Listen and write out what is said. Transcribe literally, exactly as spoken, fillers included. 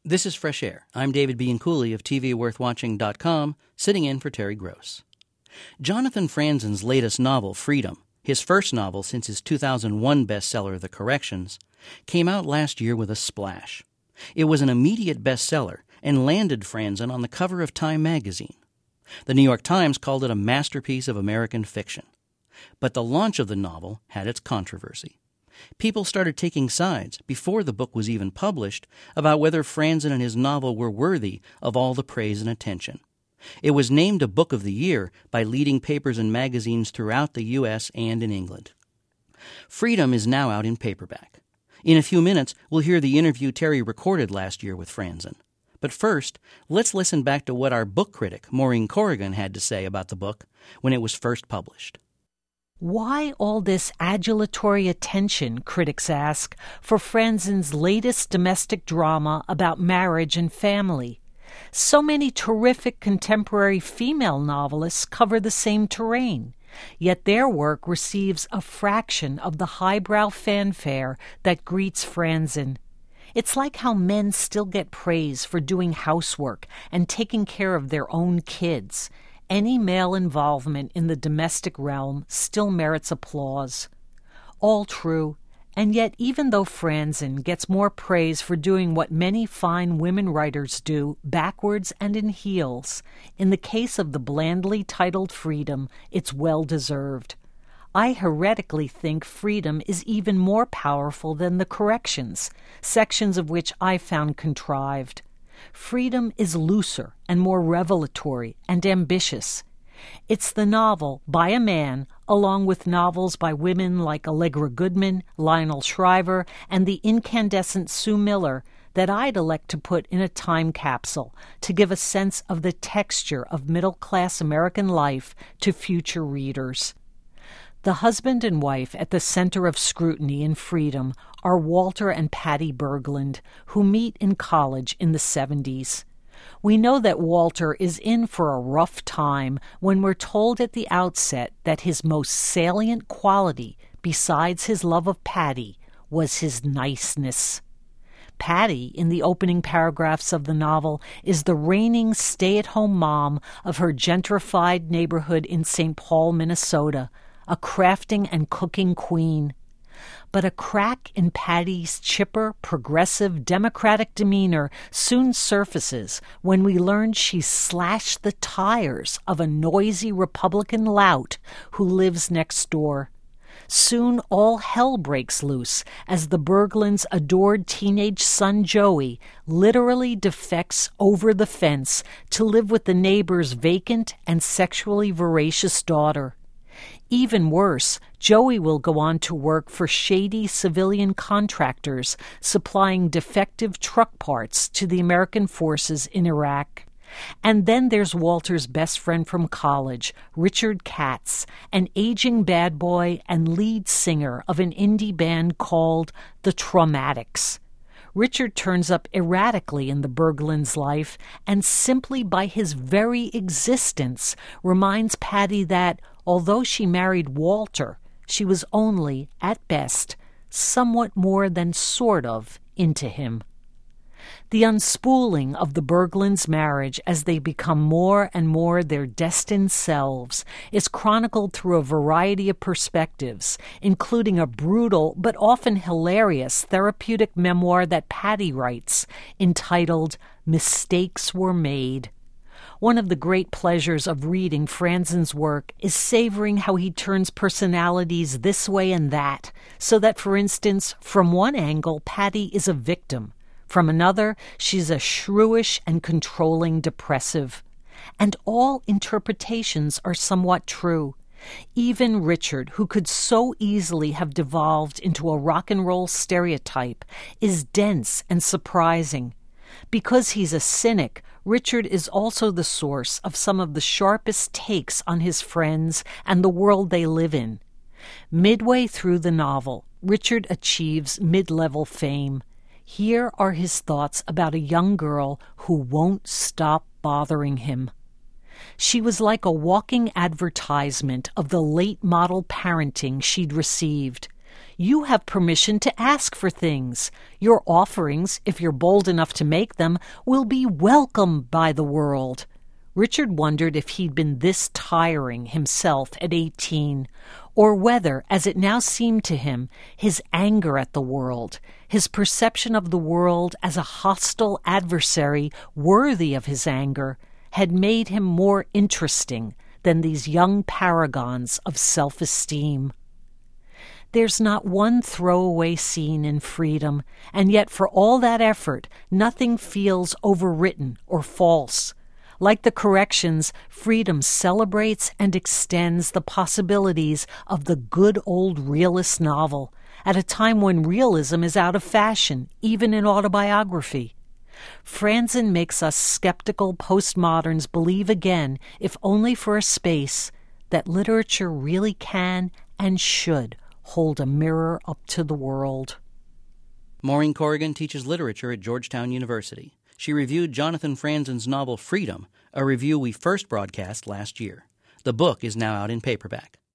This is Fresh Air. I'm David Bianculli of T V Worth Watching dot com, sitting in for Terry Gross. Jonathan Franzen's latest novel, Freedom, his first novel since his two thousand one bestseller, The Corrections, came out last year with a splash. It was an immediate bestseller and landed Franzen on the cover of Time magazine. The New York Times called it a masterpiece of American fiction. But the launch of the novel had its controversy. People started taking sides, before the book was even published, about whether Franzen and his novel were worthy of all the praise and attention. It was named a Book of the Year by leading papers and magazines throughout the U S and in England. Freedom is now out in paperback. In a few minutes, we'll hear the interview Terry recorded last year with Franzen. But first, let's listen back to what our book critic, Maureen Corrigan, had to say about the book when it was first published. Why all this adulatory attention, critics ask, for Franzen's latest domestic drama about marriage and family? So many terrific contemporary female novelists cover the same terrain, yet their work receives a fraction of the highbrow fanfare that greets Franzen. It's like how men still get praise for doing housework and taking care of their own kids. Any male involvement in the domestic realm still merits applause. All true, and yet even though Franzen gets more praise for doing what many fine women writers do, backwards and in heels, in the case of the blandly titled Freedom, it's well-deserved. I heretically think Freedom is even more powerful than The Corrections, sections of which I found contrived. Freedom is looser and more revelatory and ambitious. It's the novel by a man, along with novels by women like Allegra Goodman, Lionel Shriver, and the incandescent Sue Miller, that I'd elect to put in a time capsule to give a sense of the texture of middle-class American life to future readers. The husband and wife at the center of scrutiny in Freedom are Walter and Patty Berglund, who meet in college in the seventies. We know that Walter is in for a rough time when we're told at the outset that his most salient quality, besides his love of Patty, was his niceness. Patty, in the opening paragraphs of the novel, is the reigning stay-at-home mom of her gentrified neighborhood in Saint Paul, Minnesota, a crafting and cooking queen. But a crack in Patty's chipper, progressive, democratic demeanor soon surfaces when we learn she slashed the tires of a noisy Republican lout who lives next door. Soon all hell breaks loose as the Berglunds' adored teenage son Joey literally defects over the fence to live with the neighbor's vacant and sexually voracious daughter. Even worse, Joey will go on to work for shady civilian contractors supplying defective truck parts to the American forces in Iraq. And then there's Walter's best friend from college, Richard Katz, an aging bad boy and lead singer of an indie band called The Traumatics. Richard turns up erratically in the Berglunds' life and simply by his very existence reminds Patty that, although she married Walter, she was only, at best, somewhat more than sort of into him. The unspooling of the Berglunds' marriage as they become more and more their destined selves is chronicled through a variety of perspectives, including a brutal but often hilarious therapeutic memoir that Patty writes, entitled Mistakes Were Made. One of the great pleasures of reading Franzen's work is savoring how he turns personalities this way and that, so that, for instance, from one angle, Patty is a victim. From another, she's a shrewish and controlling depressive. And all interpretations are somewhat true. Even Richard, who could so easily have devolved into a rock and roll stereotype, is dense and surprising. Because he's a cynic, Richard is also the source of some of the sharpest takes on his friends and the world they live in. Midway through the novel, Richard achieves mid-level fame. Here are his thoughts about a young girl who won't stop bothering him. She was like a walking advertisement of the late model parenting she'd received. You have permission to ask for things. Your offerings, if you're bold enough to make them, will be welcomed by the world. Richard wondered if he'd been this tiring himself at eighteen, or whether, as it now seemed to him, his anger at the world, his perception of the world as a hostile adversary worthy of his anger, had made him more interesting than these young paragons of self-esteem. There's not one throwaway scene in Freedom, and yet for all that effort, nothing feels overwritten or false. Like the corrections, Freedom celebrates and extends the possibilities of the good old realist novel at a time when realism is out of fashion, even in autobiography. Franzen makes us skeptical postmoderns believe again, if only for a space, that literature really can and should hold a mirror up to the world. Maureen Corrigan teaches literature at Georgetown University. She reviewed Jonathan Franzen's novel Freedom, a review we first broadcast last year. The book is now out in paperback.